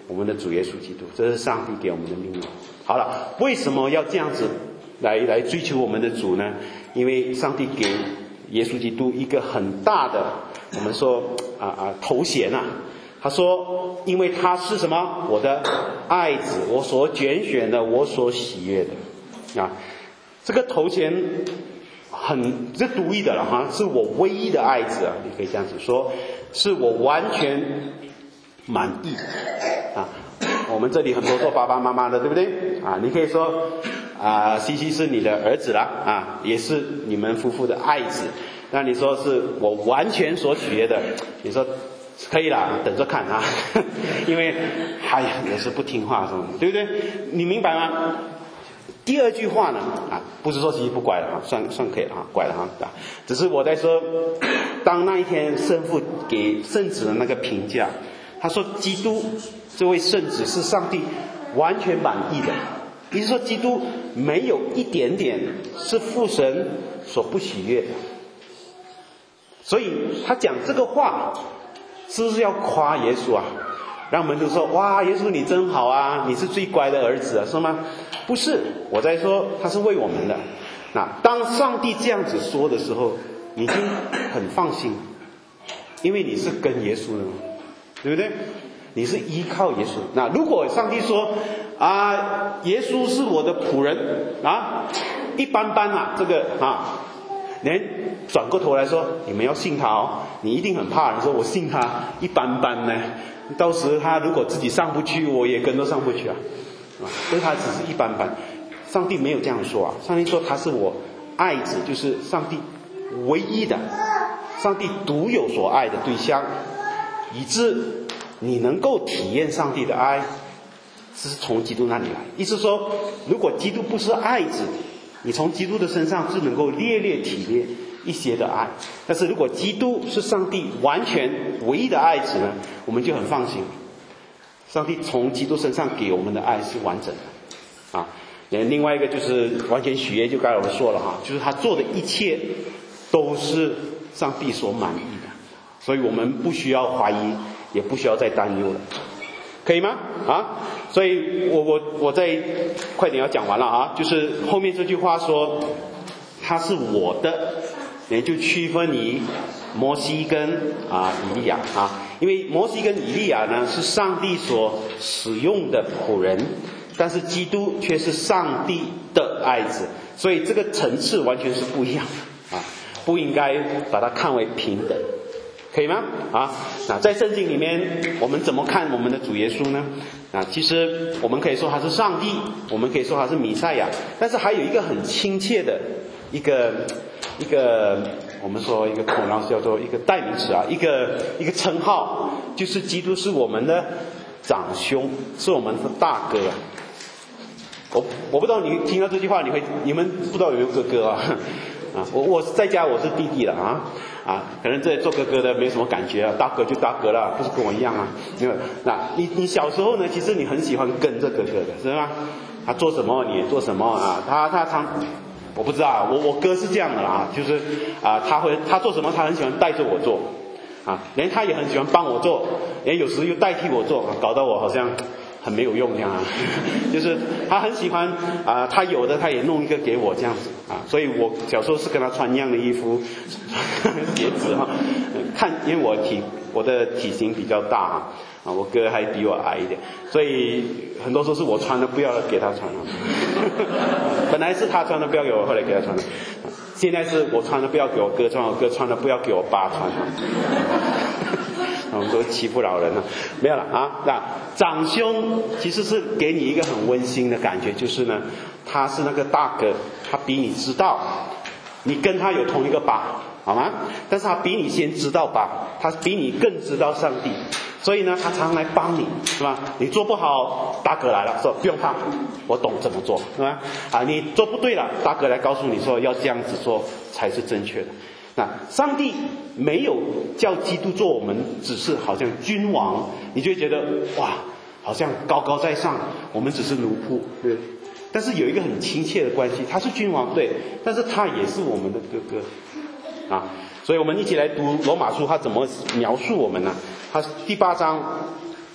我们的主耶稣基督，这是上帝给我们的命令。好了，为什么要这样子来追求我们的主呢？因为上帝给耶稣基督一个很大的，我们说头衔啊。他说，因为他是什么？我的爱子，我所拣选的，我所喜悦的啊。这个头衔是独一的了哈，是我唯一的爱子啊，你可以这样子说，是我完全满意啊。我们这里很多做爸爸妈妈的，对不对啊？你可以说西西是你的儿子啦啊，也是你们夫妇的爱子。那你说是我完全所喜悦的，你说可以啦，等着看啊，因为也是不听话什么，对不对？你明白吗？第二句话呢不是说西西不乖了哈，算可以了哈，乖了哈，只是我在说，当那一天圣父给圣子的那个评价，他说基督这位圣子是上帝完全满意的，也就是说基督没有一点点是父神所不喜悦的。所以他讲这个话是不是要夸耶稣啊？让门徒说，哇，耶稣你真好啊，你是最乖的儿子啊，是吗？不是，我在说他是为我们的。那当上帝这样子说的时候，你就很放心，因为你是跟耶稣的嘛，对不对？你是依靠耶稣。那如果上帝说耶稣是我的仆人一般般啊，这个连转过头来说，你们要信他哦，你一定很怕人说我信他一般般呢，到时他如果自己上不去，我也跟着上不去所以他只是一般般。上帝没有这样说啊，上帝说他是我爱子，就是上帝唯一的，上帝独有所爱的对象，以致你能够体验上帝的爱是从基督那里来。意思说，如果基督不是爱子，你从基督的身上是能够略略体验一些的爱，但是如果基督是上帝完全唯一的爱子呢，我们就很放心，上帝从基督身上给我们的爱是完整的另外一个就是完全喜悦，就刚才我们说了就是他做的一切都是上帝所满意的，所以我们不需要怀疑，也不需要再担忧了，可以吗？所以我再快点要讲完了就是后面这句话说他是我的，也就区分于摩西跟以利亚因为摩西跟以利亚呢是上帝所使用的仆人，但是基督却是上帝的爱子，所以这个层次完全是不一样的不应该把它看为平等，可以吗？那在圣经里面我们怎么看我们的主耶稣呢？其实我们可以说他是上帝，我们可以说他是弥赛亚，但是还有一个很亲切的一个我们说一个口号叫做一个代名词一个称号，就是基督是我们的长兄，是我们的大哥我不知道你听到这句话你们不知道有没有哥哥我在家我是弟弟了可能这做哥哥的没什么感觉大哥就大哥了，不是跟我一样那你小时候呢，其实你很喜欢跟着哥哥的，是吧？他做什么你也做什么他我不知道我哥是这样的就是他做什么他很喜欢带着我做连他也很喜欢帮我做，连有时又代替我做搞得我好像很没有用这样就是他很喜欢他有的他也弄一个给我这样子所以我小时候是跟他穿一样的衣服鞋子看因为我的体型比较大我哥还比我矮一点，所以很多时候是我穿的不要给他穿本来是他穿的不要给我，后来给他穿的，现在是我穿的不要给我哥穿，我哥穿的不要给我爸穿我们都欺负老人了，没有了那长兄其实是给你一个很温馨的感觉，就是呢他是那个大哥，他比你知道，你跟他有同一个爸好吗？但是他比你先知道爸，他比你更知道上帝，所以呢他常常来帮你，是吧？你做不好大哥来了说不用怕，我懂怎么做，是吧？你做不对了，大哥来告诉你说要这样子做才是正确的。那上帝没有叫基督做我们只是好像君王，你就会觉得哇好像高高在上，我们只是奴仆，对。但是有一个很亲切的关系，他是君王对，但是他也是我们的哥哥所以我们一起来读罗马书，他怎么描述我们呢？他第8章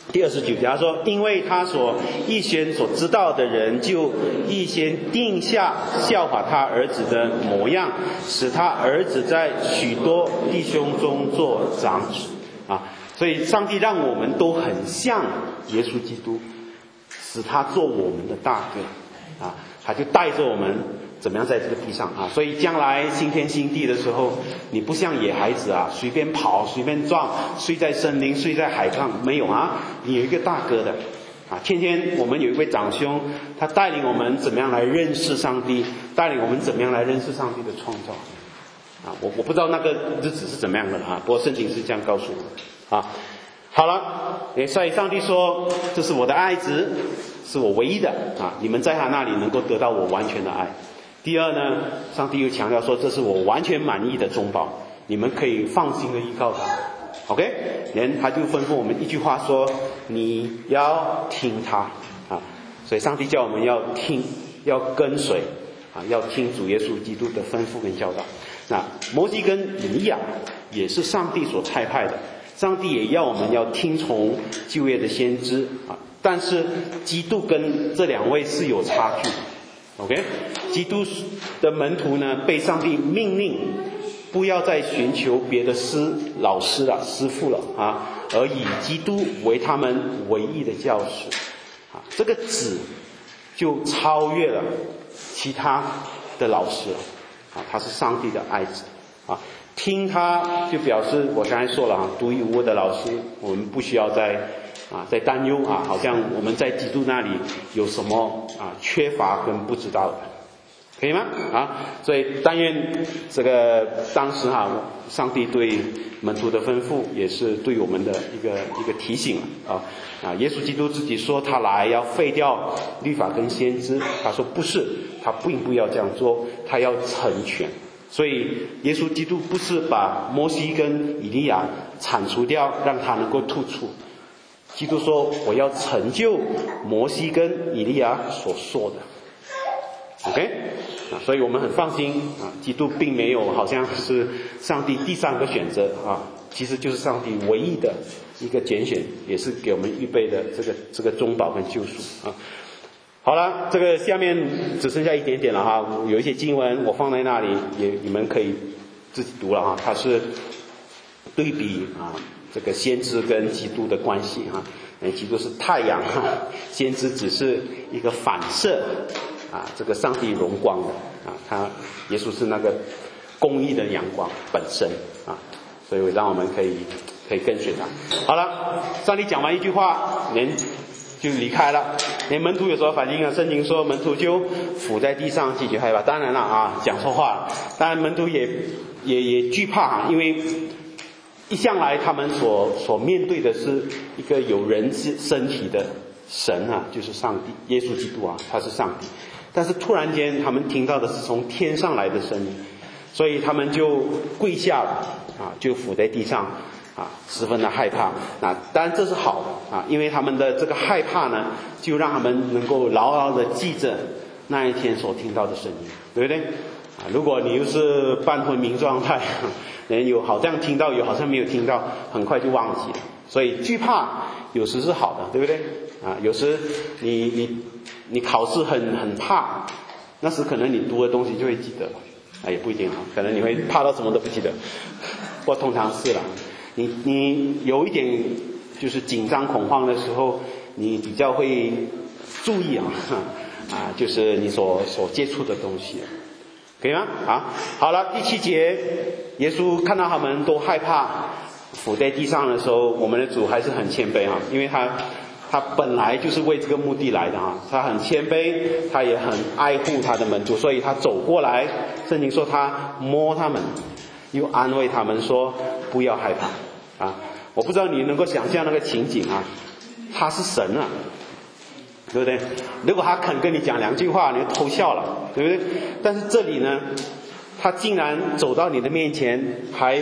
第29节他说，因为他所预先所知道的人，就预先定下效法他儿子的模样，使他儿子在许多弟兄中做长子啊。所以上帝让我们都很像耶稣基督，使他做我们的大哥啊，他就带着我们怎么样在这个地上啊。所以将来新天新地的时候，你不像野孩子啊，随便跑随便撞，睡在森林睡在海上，没有啊，你有一个大哥的啊。天天我们有一位长兄，他带领我们怎么样来认识上帝，带领我们怎么样来认识上帝的创造啊。我不知道那个日子是怎么样的啊，不过圣经是这样告诉我的啊。好了，所以上帝说，这是我的爱子，是我唯一的啊，你们在他那里能够得到我完全的爱。第二呢，上帝又强调说，这是我完全满意的中保，你们可以放心的依靠他。OK， 然他就吩咐我们一句话说，你要听他啊。所以上帝叫我们要听，要跟随啊，要听主耶稣基督的吩咐跟教导。那摩西跟以利亚也是上帝所差派的，上帝也要我们要听从旧约的先知啊。但是基督跟这两位是有差距的。OK， 基督的门徒呢，被上帝命令不要再寻求别的老师了、师傅了啊，而以基督为他们唯一的教师啊。这个子就超越了其他的老师啊，他是上帝的爱子啊。听他就表示我刚才说了啊，独一无二的老师，我们不需要再担忧啊，好像我们在基督那里有什么缺乏跟不知道的，可以吗？啊，所以但愿这个当时上帝对门徒的吩咐，也是对我们的一个提醒啊。耶稣基督自己说他来要废掉律法跟先知，他说不是，他并不要这样做，他要成全。所以耶稣基督不是把摩西跟以利亚铲除掉，让他能够突出。基督说我要成就摩西跟以利亚所说的 OK， 所以我们很放心基督并没有好像是上帝第三个选择其实就是上帝唯一的一个拣选，也是给我们预备的这个中保跟救赎好了，这个下面只剩下一点点了有一些经文我放在那里，你们可以自己读了它是对比这个先知跟基督的关系基督是太阳先知只是一个反射这个上帝荣光的耶稣是那个公义的阳光本身所以让我们可以跟随他。好了，上帝讲完一句话，人就离开了，连门徒有什么反应圣经说门徒就伏在地上继续害怕。当然了讲错话了，当然门徒也惧怕因为一向来他们所面对的是一个有人身体的神就是上帝，耶稣基督他是上帝。但是突然间他们听到的是从天上来的声音，所以他们就跪下了就伏在地上十分的害怕当然这是好的因为他们的这个害怕呢，就让他们能够牢牢的记着那一天所听到的声音，对不对如果你又是半昏迷状态，人有好像听到有好像没有听到，很快就忘记了。所以惧怕有时是好的，对不对有时你考试很怕，那时可能你读的东西就会记得也不一定可能你会怕到什么都不记得或通常是了你有一点就是紧张恐慌的时候，你比较会注意就是你所接触的东西，可以吗好了，第7节耶稣看到他们都害怕伏在地上的时候，我们的主还是很谦卑因为他本来就是为这个目的来的他很谦卑，他也很爱护他的门徒，所以他走过来，圣经说他摸他们，又安慰他们说不要害怕我不知道你能够想象那个情景他是神对不对？如果他肯跟你讲2句话，你就偷笑了，对不对？但是这里呢，他竟然走到你的面前，还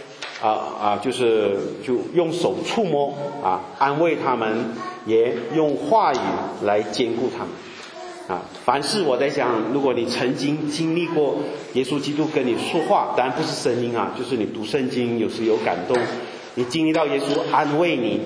就用手触摸安慰他们，也用话语来兼顾他们凡是我在想，如果你曾经经历过耶稣基督跟你说话，当然不是声音就是你读圣经有时有感动，你经历到耶稣安慰你，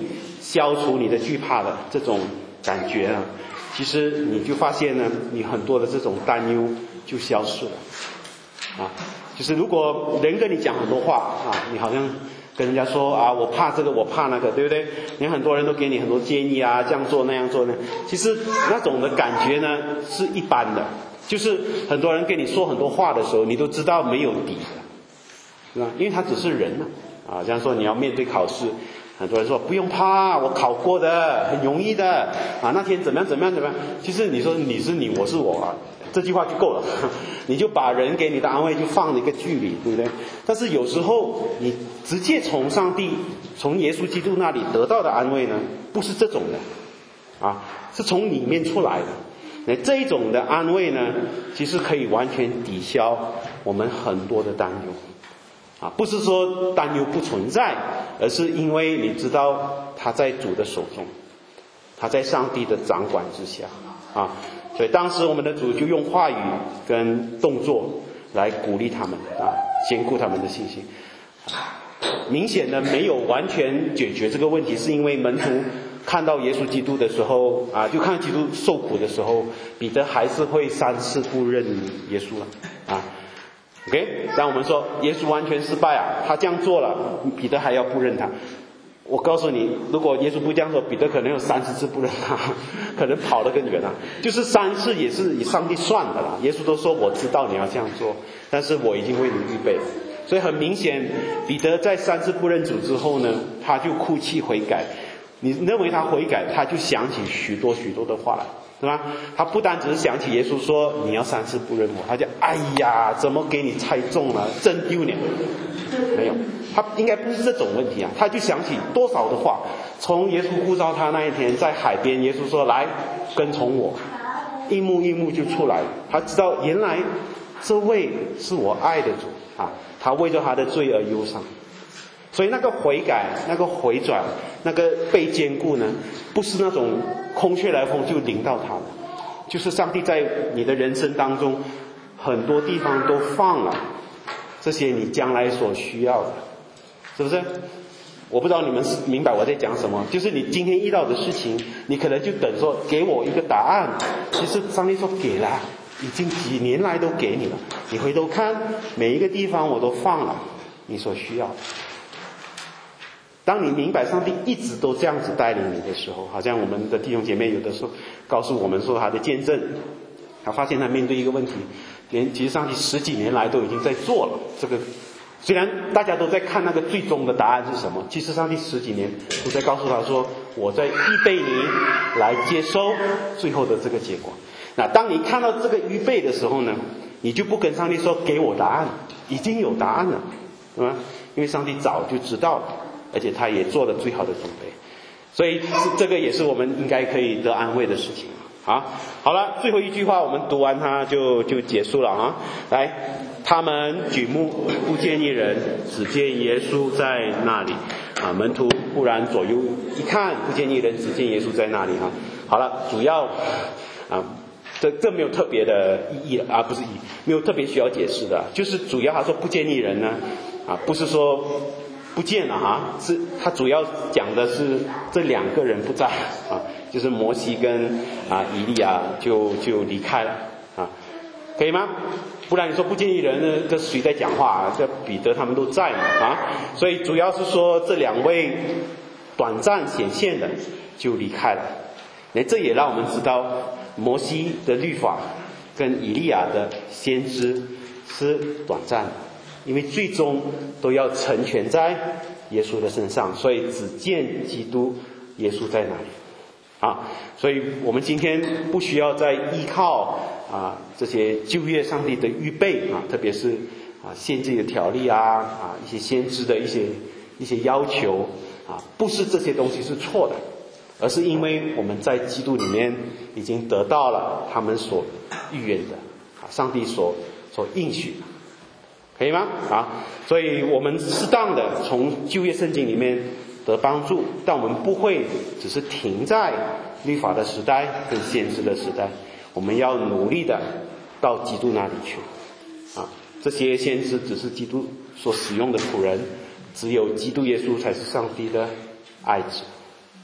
消除你的惧怕的这种感觉啊，其实你就发现呢，你很多的这种担忧就消失了啊。就是如果人跟你讲很多话啊，你好像跟人家说啊，我怕这个，我怕那个，对不对？你很多人都给你很多建议啊，这样做那样做呢。其实那种的感觉呢是一般的，就是很多人跟你说很多话的时候，你都知道没有底的，是吧？因为他只是人啊，这样说你要面对考试，很多人说不用怕，我考过的，很容易的啊，那天怎么样。其实你说你是你，我是我啊，这句话就够了，你就把人给你的安慰就放了一个距离，对不对？但是有时候你直接从上帝、从耶稣基督那里得到的安慰呢，不是这种的啊，是从里面出来的。那这一种的安慰呢，其实可以完全抵消我们很多的担忧啊，不是说担忧不存在，而是因为你知道他在主的手中，他在上帝的掌管之下啊。所以当时我们的主就用话语跟动作来鼓励他们啊，坚固他们的信心。明显的没有完全解决这个问题，是因为门徒看到耶稣基督的时候啊，就看基督受苦的时候，彼得还是会3次不认耶稣了啊。OK， 但我们说耶稣完全失败啊，他这样做了，彼得还要不认他。我告诉你，如果耶稣不这样说，彼得可能有30次不认他，可能跑得更远了。就是3次也是以上帝算的啦。耶稣都说我知道你要这样做，但是我已经为你预备了。所以很明显，彼得在3次不认主之后呢，他就哭泣悔改。你认为他悔改，他就想起许多的话来，对吧？他不单只是想起耶稣说你要3次不认我，他就哎呀，怎么给你猜中了，真丢脸。没有，他应该不是这种问题啊，他就想起多少的话。从耶稣呼召他那一天在海边，耶稣说来跟从我，一幕一幕就出来了。他知道原来这位是我爱的主啊，他为着他的罪而忧伤。所以那个悔改，那个回转，那个被坚固呢，不是那种空穴来风就临到他的，就是上帝在你的人生当中很多地方都放了这些你将来所需要的，是不是？我不知道你们明白我在讲什么，就是你今天遇到的事情，你可能就等说给我一个答案，其实上帝说给了，已经几年来都给你了，你回头看每一个地方我都放了你所需要的。当你明白上帝一直都这样子带领你的时候，好像我们的弟兄姐妹有的时候告诉我们说他的见证，他发现他面对一个问题，其实上帝10几年来都已经在做了这个。虽然大家都在看那个最终的答案是什么，其实上帝10几年都在告诉他说，我在预备你来接收最后的这个结果。那当你看到这个预备的时候呢，你就不跟上帝说给我答案，已经有答案了，对吧？因为上帝早就知道了，而且他也做了最好的准备。所以这个也是我们应该可以得安慰的事情啊。好了，最后一句话我们读完它就结束了啊。来，他们举目不见一人，只见耶稣在那里啊。门徒忽然左右一看，不见一人，只见耶稣在那里啊。好了，主要啊，这没有特别的意义啊，不是没有特别需要解释的，就是主要他说不见一人呢啊，不是说不见了啊，是他主要讲的是这2个人不在啊，就是摩西跟以利亚就离开了啊，可以吗？不然你说不见一人呢，这谁在讲话啊？这彼得他们都在嘛啊，所以主要是说这2位短暂显现的就离开了。那这也让我们知道摩西的律法跟以利亚的先知是短暂的，因为最终都要成全在耶稣的身上，所以只见基督耶稣在哪里啊？所以我们今天不需要再依靠这些旧约上帝的预备啊，特别是先知的条例一些先知的一些要求不是这些东西是错的，而是因为我们在基督里面已经得到了他们所预言的上帝所应许的，可以吗？所以我们适当的从旧约圣经里面得帮助，但我们不会只是停在律法的时代跟先知的时代，我们要努力的到基督那里去这些先知只是基督所使用的仆人，只有基督耶稣才是上帝的爱子。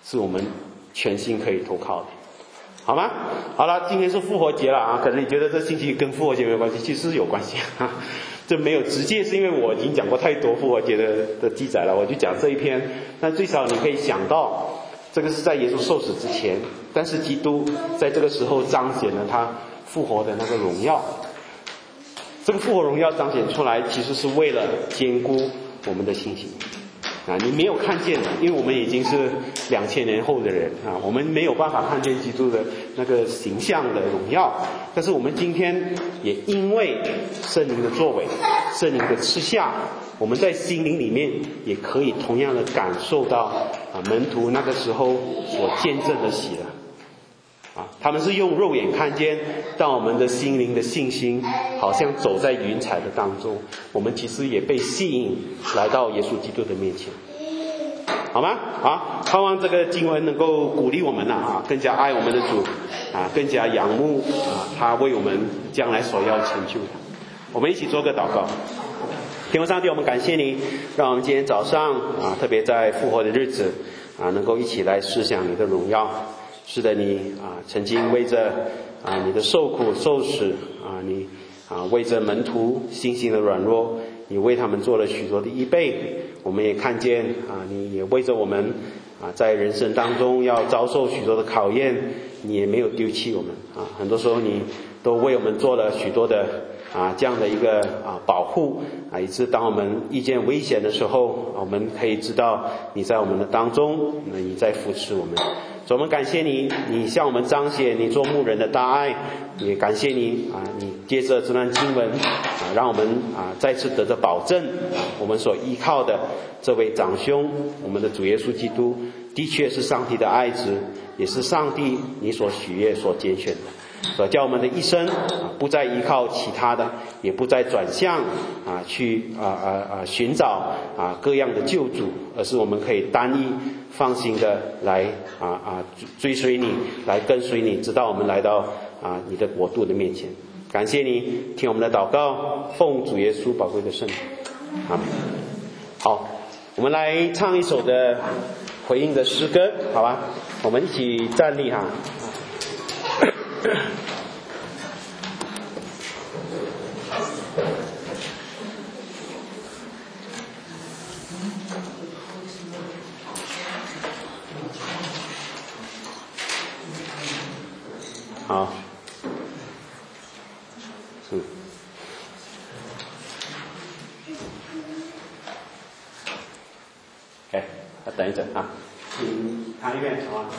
是我们全心可以投靠的，好吗？好了，今天是复活节了啊，可能你觉得这信息跟复活节没有关系，其实有关系啊。这没有直接，是因为我已经讲过太多复活节的记载了，我就讲这一篇。但最少你可以想到，这个是在耶稣受死之前，但是基督在这个时候彰显了他复活的那个荣耀。这个复活荣耀彰显出来，其实是为了坚固我们的信心啊！你没有看见的，因为我们已经是2000年后的人啊，我们没有办法看见基督的那个形象的荣耀。但是我们今天也因为圣灵的作为，圣灵的赐下，我们在心灵里面也可以同样的感受到门徒那个时候所见证的喜乐。他们是用肉眼看见，但我们的心灵的信心好像走在云彩的当中，我们其实也被吸引来到耶稣基督的面前，好吗？好，盼望这个经文能够鼓励我们更加爱我们的主更加仰慕他为我们将来所要成就的。我们一起做个祷告。天父上帝，我们感谢你，让我们今天早上特别在复活的日子能够一起来思想你的荣耀。是的，你曾经为着你的受苦受死你为着门徒信心的软弱，你为他们做了许多的预备。我们也看见你也为着我们在人生当中要遭受许多的考验，你也没有丢弃我们很多时候你都为我们做了许多的这样的一个保护以致当我们遇见危险的时候，我们可以知道你在我们的当中，你在扶持我们。所以我们感谢你，你向我们彰显你做牧人的大爱，也感谢你你借着这段经文让我们再次得着保证我们所依靠的这位长兄，我们的主耶稣基督的确是上帝的爱子，也是上帝你所喜悦所拣选的，所叫我们的一生不再依靠其他的，也不再转向去寻找各样的救主，而是我们可以单一放心的来追随你，来跟随你，直到我们来到你的国度的面前。感谢你听我们的祷告，奉主耶稣宝贵的圣名，阿们。好，我们来唱一首的回应的诗歌，好吧？我们一起站立好，OK， 等一阵请看一遍好吗？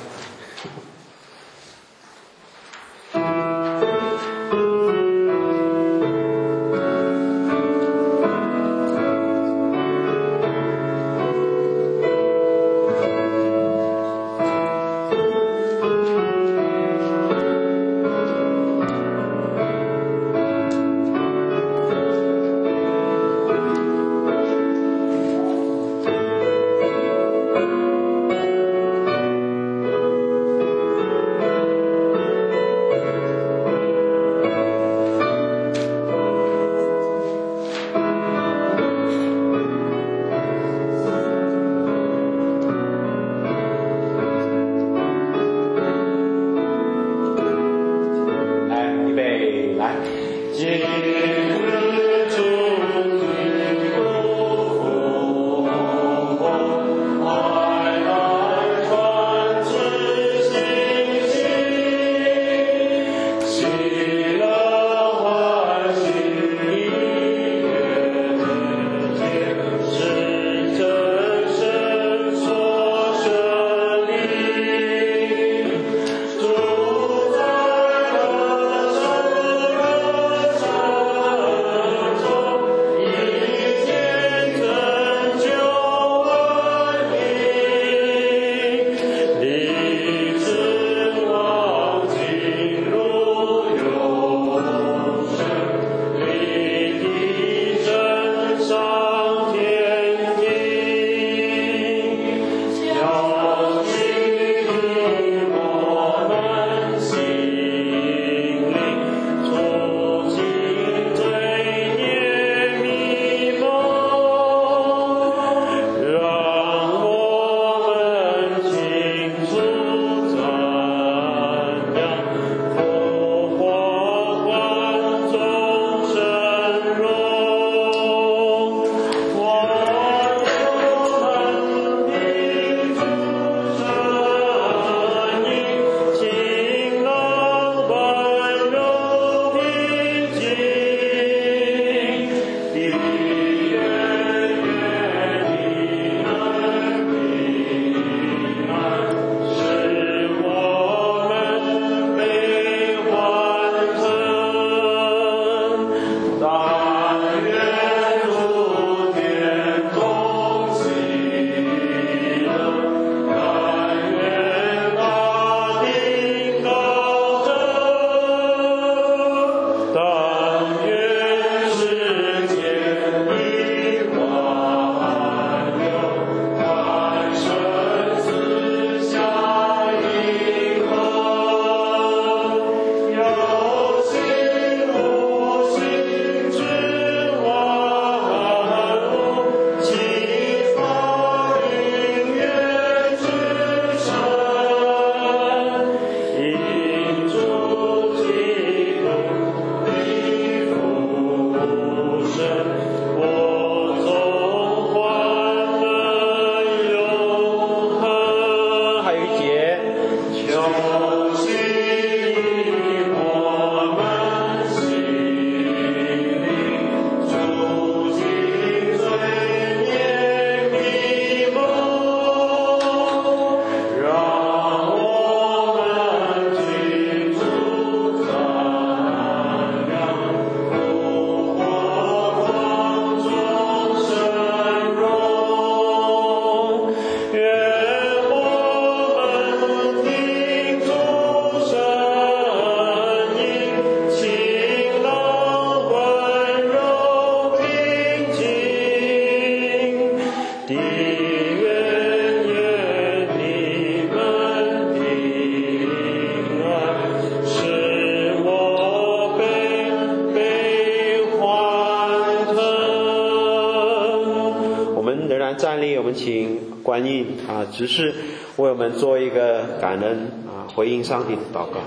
然站立，我们请观音执事为我们做一个感恩回应上帝的祷告。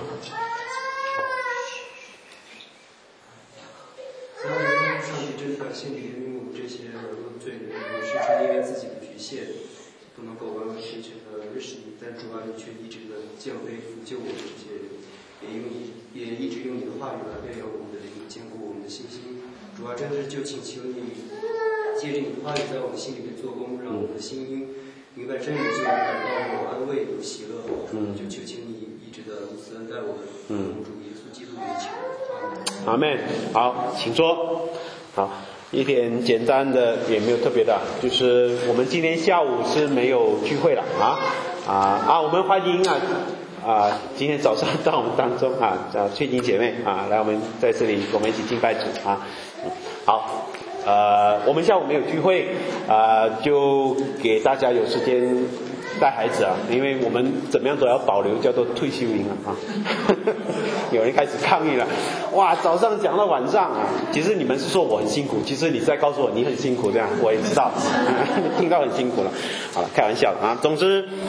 上帝真感谢你怜悯我们这些软弱罪人，我们时常因为自己的局限，不能够完完全全的认识你，但主啊，你却一直的降卑扶救我们这些人，也一直用你的话语来喂养我们的灵，坚固我们的信心。主啊，真的就请求你借着你的话语在我们心里面做工，让我们的心灵明白真理，就能感到有安慰有喜乐。就求请你一直的慈恩待我们，主耶稣基督的求。 阿们。好，请坐。好，一点简单的也没有特别的，就是我们今天下午是没有聚会了我们欢迎今天早上到我们当中翠金姐妹来我们在这里我们一起敬拜主好，我们下午没有聚会就给大家有时间带孩子因为我们怎么样都要保留叫做退休营有人开始抗议了，哇，早上讲到晚上其实你们是说我很辛苦，其实你在告诉我你很辛苦，这样我也知道听到很辛苦了，好了，开玩笑总之